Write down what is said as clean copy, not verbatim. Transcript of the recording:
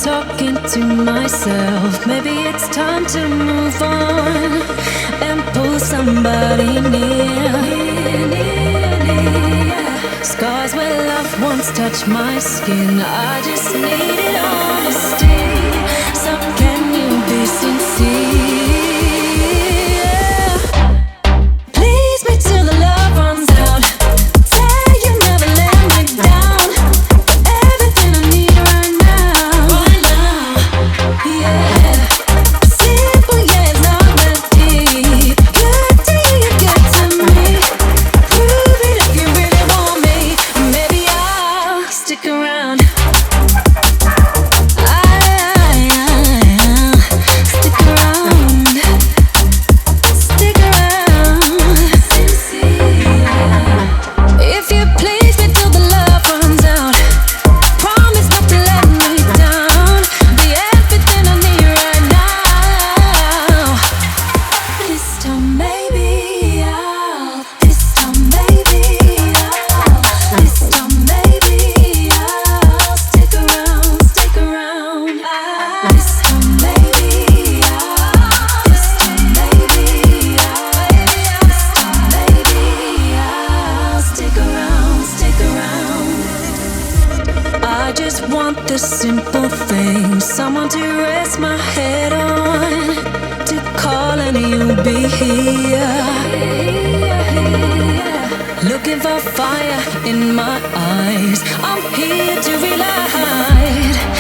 talking to myself. Maybe it's time to move on and pull somebody near. Scars where love once touched my skin. I just needed honesty. So can you be sincere? Please me till the love runs out. Say you never let me down. Everything I need right now. Right now, yeah. Simple, yeah, it's not that deep. Good till you get to me. Prove it if you really want me. Maybe I'll stick around. Stick around. Stick around. If you please me till the love runs out. Promise not to let me down. Be everything I need right now. This time maybe I'll. This time maybe I'll. This time maybe I'll stick around. Stick around. This time maybe I'll. This time maybe I'll. This time maybe I'll stick around. Stick around. I just want the simple things, someone to rest my head on, to call and you'll be here. Looking for fire in my eyes, I'm here to relight.